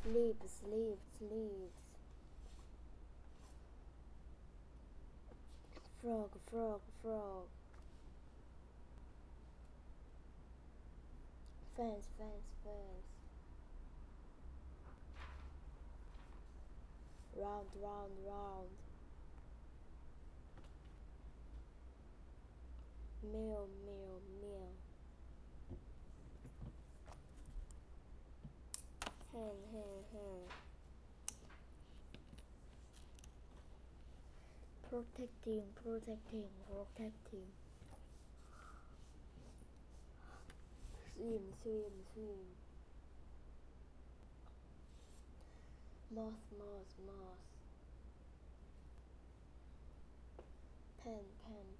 sleeps. Frog. Fence. Round. Meal. Hen. Protecting. Swim. Moth. Pen.